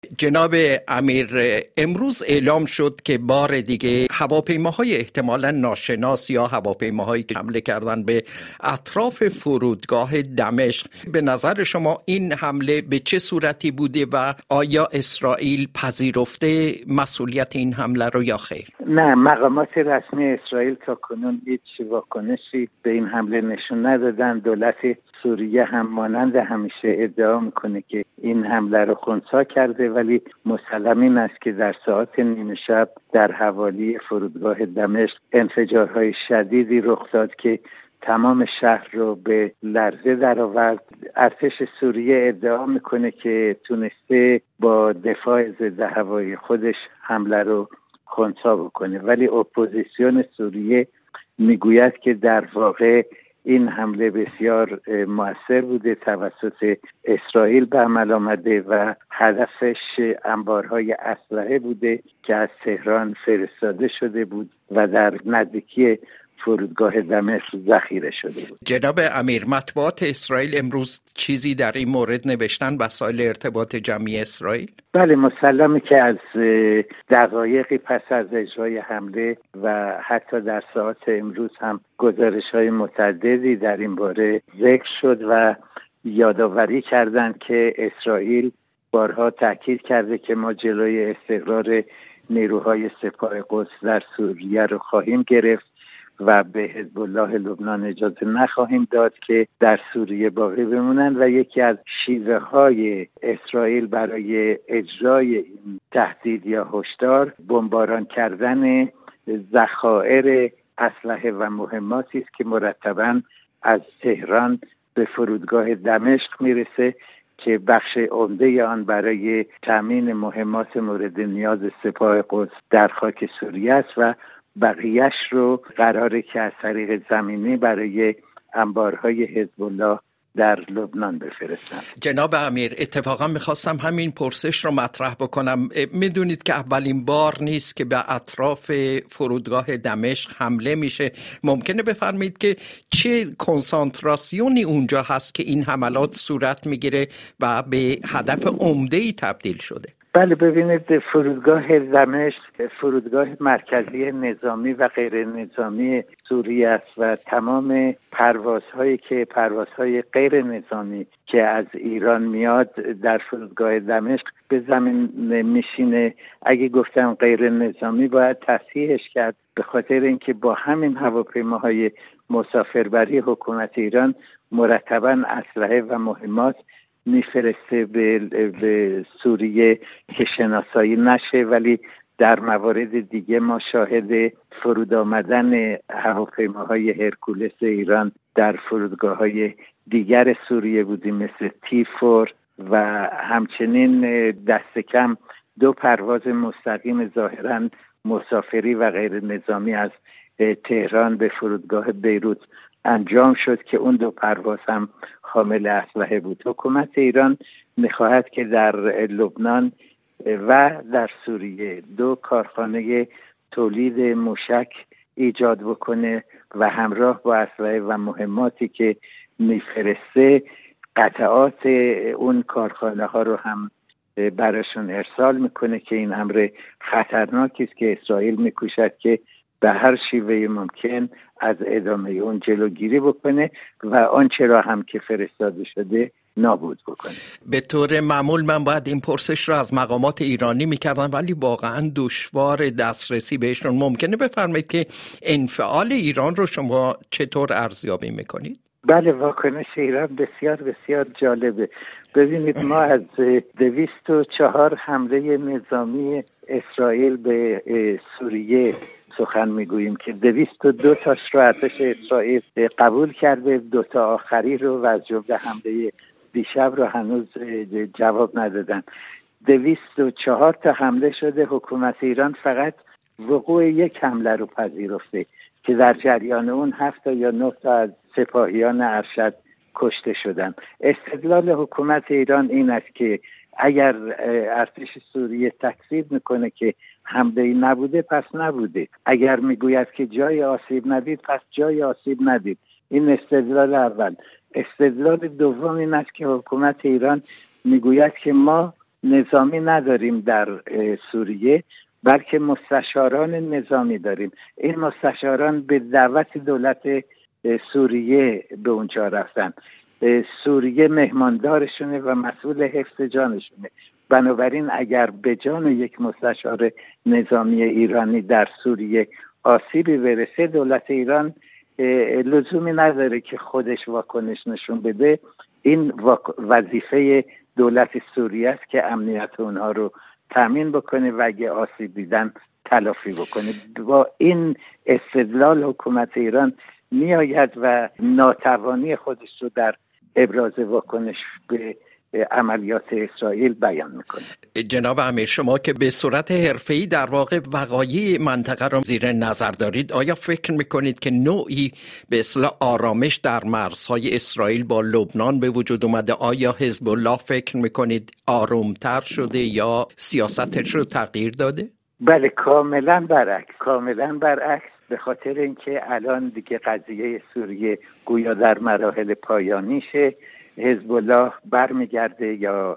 جناب امیر، امروز اعلام شد که بار دیگه هواپیماهای احتمالاً ناشناس یا هواپیماهایی که حمله کردن به اطراف فرودگاه دمشق، به نظر شما این حمله به چه صورتی بوده و آیا اسرائیل پذیرفته مسئولیت این حمله رو یا خیر؟ نه، مقامات رسمی اسرائیل تا کنون هیچ واکنشی به این حمله نشون ندادن. دولت سوریه هم مانند همیشه ادعا میکنه که این حمله رو خنثی کرده، ولی مسلم این است که در ساعات نیمه شب در حوالی فرودگاه دمشق انفجارهای شدیدی رخ داد که تمام شهر رو به لرزه درآورد. ارتش سوریه ادعا میکنه که تونسته با دفاع ضد هوایی خودش حمله رو خنثی بکنه، ولی اپوزیسیون سوریه میگوید که در واقع این حمله بسیار مؤثر بوده، توسط اسرائیل به عمل آمده و هدفش انبارهای اسلحه بوده که از تهران فرستاده شده بود و در نزدیکی فرودگاه دمشق ذخیره شده بود. جناب امیر، مطبوعات اسرائیل امروز چیزی در این مورد نوشتن؟ وسایل ارتباط جمعی اسرائیل؟ بله، مسلمه که از دقایقی پس از اجرای حمله و حتی در ساعات امروز هم گزارش‌های متعددی در این باره ذکر شد و یادآوری کردند که اسرائیل بارها تاکید کرده که ما جلوی استقرار نیروهای سپاه قدس در سوریه رو خواهیم گرفت و به حزب الله لبنان اجازه نخواهیم داد که در سوریه باقی بمونند و یکی از شیوه های اسرائیل برای اجرای این تهدید یا هشدار بمباران کردن ذخایر اسلحه و مهماتی است که مرتباً از تهران به فرودگاه دمشق میرسه که بخش عمده آن برای تامین مهمات مورد نیاز سپاه قدس در خاک سوریه است و بقیهش رو قراره که از طریق زمینی برای انبارهای حزب الله در لبنان بفرستن. جناب امیر، اتفاقا میخواستم همین پرسش رو مطرح بکنم. میدونید که اولین بار نیست که به اطراف فرودگاه دمشق حمله میشه. ممکنه بفرمایید که چه کنسانتراسیونی اونجا هست که این حملات صورت میگیره و به هدف عمده‌ای تبدیل شده؟ بله، ببینید، فرودگاه دمشق فرودگاه مرکزی نظامی و غیر نظامی سوریه است و تمام پروازهای غیر نظامی که از ایران میاد در فرودگاه دمشق به زمین میشینه. اگه گفتم غیر نظامی باید تصحیحش کرد، به خاطر اینکه با همین هواپیماهای مسافربری حکومت ایران مرتباً اسلحه و مهمات میفرسته به سوریه که شناسایی نشه، ولی در موارد دیگه ما شاهد فرود آمدن هواپیماهای هرکولس ایران در فرودگاه‌های دیگر سوریه بودیم، مثل تیفور و همچنین دست کم 2 پرواز مستقیم ظاهراً مسافری و غیر نظامی از تهران به فرودگاه بیروت انجام شد که اون 2 پرواز هم حامل اسلحه بود. حکومت ایران می‌خواهد که در لبنان و در سوریه 2 کارخانه تولید موشک ایجاد بکنه و همراه با اسلحه و مهماتی که میفرسته قطعات اون کارخانه ها رو هم براشون ارسال میکنه که این امر خطرناکی است که اسرائیل میکوشد که به هر شیوه ممکن از ادامه اون جلوگیری بکنه و آنچه را هم که فرستاده شده نابود بکنه. به طور معمول من باید این پرسش را از مقامات ایرانی میکردم، ولی واقعا دشوار دسترسی بهشون. ممکنه بفرمایید که انفعال ایران رو شما چطور ارزیابی میکنید؟ بله، واکنش ایران بسیار بسیار جالبه. ببینید، ما از 204 حمله نظامی اسرائیل به سوریه سخن میگوییم که 202 تاش رو ارتش اسرائیل قبول کرده، 2 تا آخری رو و از جمله حمله دیشب رو هنوز جواب ندادن. 204 تا حمله شده، حکومت ایران فقط وقوع 1 حمله رو پذیرفته که در جریان اون 7 تا یا 9 تا از سپاهیان ارشد کشته شدن. استدلال حکومت ایران این است که اگر ارتش سوریه تکذیب میکنه که حمله‌ای نبوده پس نبوده، اگر میگوید که جای آسیب ندید پس جای آسیب ندید. این استدلال اول. استدلال دوم این است که حکومت ایران میگوید که ما نظامی نداریم در سوریه، بلکه مستشاران نظامی داریم. این مستشاران به دعوت دولت سوریه به اونجا رفتن. سوریه مهماندارشونه و مسئول حفظ جانشونه. بنابراین اگر به جان یک مستشار نظامی ایرانی در سوریه آسیبی برسه، دولت ایران لزومی نداره که خودش واکنش نشون بده. این وظیفه دولت سوریه است که امنیت اونها رو تامین بکنه و اگه آسیب دیدن تلافی بکنه. با این استدلال حکومت ایران میآید و ناتوانی خودش رو در ابراز واکنش به عملیات اسرائیل بیان میکنه. جناب امیر، شما که به صورت حرفه‌ای در واقع وقایع منطقه را زیر نظر دارید، آیا فکر میکنید که نوعی به اصطلاح آرامش در مرزهای اسرائیل با لبنان به وجود اومده؟ آیا حزب الله فکر میکنید آرومتر شده یا سیاستش رو تغییر داده؟ بله، کاملا برعکس. به خاطر اینکه الان دیگه قضیه سوریه گویا در مراحل پایانیشه. حزب الله برمیگرده یا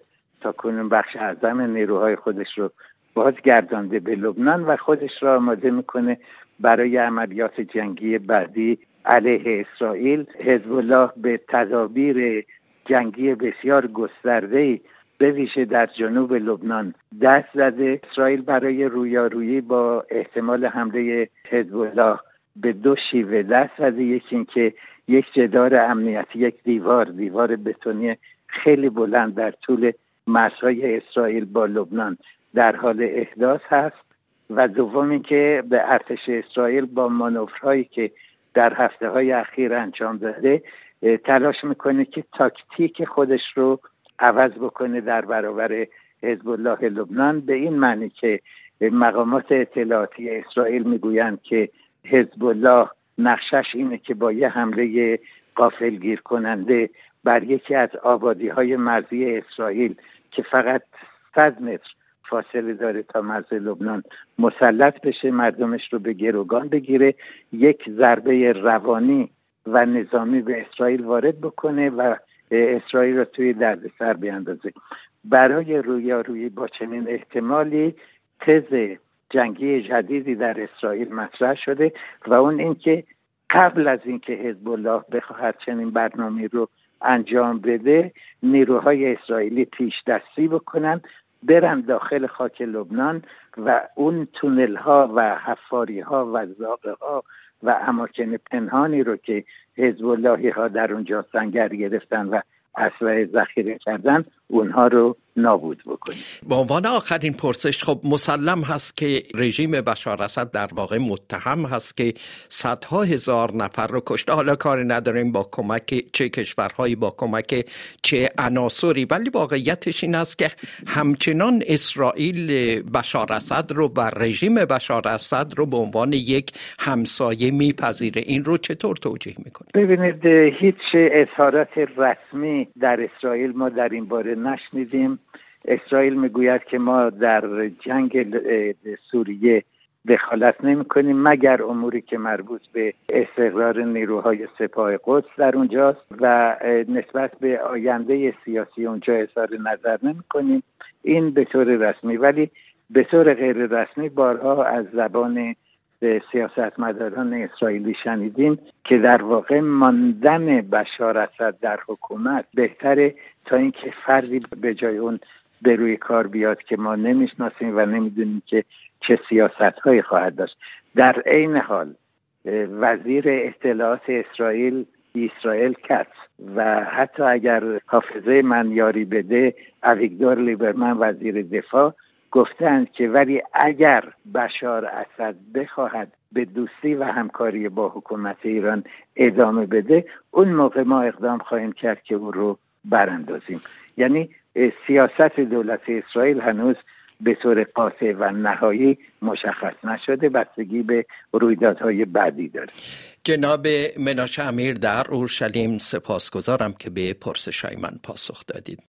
تاکنون بخش اعظم نیروهای خودش رو بازگردانده به لبنان و خودش را آماده میکنه برای عملیات جنگی بعدی علیه اسرائیل. حزب الله به تدابیر جنگی بسیار گسترده‌ای به ویژه در جنوب لبنان دست زده. اسرائیل برای رویارویی با احتمال حمله حزب الله به دو شیوه دست زده. یکی این که یک جدار امنیتی، یک دیوار بتونی خیلی بلند در طول مرزهای اسرائیل با لبنان در حال احداث هست، و دوم این که به ارتش اسرائیل با مانورهایی که در هفته‌های اخیر انجام داده تلاش میکنه که تاکتیک خودش رو عوض بکنه در برابر حزب الله لبنان، به این معنی که مقامات اطلاعاتی اسرائیل میگویند که حزب الله نقشش اینه که با یه حمله غافلگیر کننده بر یکی از آبادی‌های مرزی اسرائیل که فقط 100 متر فاصله داره تا مرز لبنان مسلط بشه، مردمش رو به گروگان بگیره، یک ضربه روانی و نظامی به اسرائیل وارد بکنه و اسرائیل رو توی دردسر بیاندازه. برای رویارویی با چنین احتمالی تز جنگی جدیدی در اسرائیل مطرح شده و اون اینکه قبل از اینکه حزب الله بخواهد چنین برنامه‌ای رو انجام بده، نیروهای اسرائیلی پیش دستی بکنن، برن داخل خاک لبنان و اون تونل ها و حفاری ها و زاغه ها و اماکن پنهانی رو که حزب اللهی ها در اونجا سنگر گرفتن و اسلحه ذخیره کردن اونها رو نابود بکنیم. به عنوان آخرین پرسش، خب مسلم هست که رژیم بشار اسد در واقع متهم هست که صدها هزار نفر رو کشته. حالا کاری نداریم با کمک چه کشورهایی، با کمک چه عناصری، ولی واقعیتش این است که همچنان اسرائیل بشار اسد رو و رژیم بشار اسد رو به عنوان یک همسایه میپذیره. این رو چطور توجیه میکنید؟ ببینید، هیچ اظهارات رسمی در اسرائیل ما در این باره نشنیدیم. اسرائیل میگوید که ما در جنگ سوریه دخالت نمی کنیم مگر اموری که مربوط به استقرار نیروهای سپاه قدس در اونجاست و نسبت به آینده سیاسی اونجا اظهار نظر نمی کنیم. این به طور رسمی، ولی به طور غیر رسمی بارها از زبان سیاستمداران اسرائیلی شنیدیم که در واقع ماندن بشار اسد در حکومت بهتره تا اینکه فردی به جای اون به روی کار بیاد که ما نمیشناسیم و نمیدونیم که چه سیاست‌هایی خواهد داشت. در عین حال وزیر اطلاعات اسرائیل کتس و حتی اگر حافظه من یاری بده اویگدور لیبرمن وزیر دفاع گفتند که ولی اگر بشار اسد بخواهد به دوستی و همکاری با حکومت ایران ادامه بده، اون موقع ما اقدام خواهیم کرد که او رو براندازیم. یعنی سیاست دولت اسرائیل هنوز به طور قاطع و نهایی مشخص نشده، بستگی به رویدادهای بعدی داره. جناب مناشه امیر در اورشلیم، سپاسگزارم که به پرسش‌های من پاسخ دادید.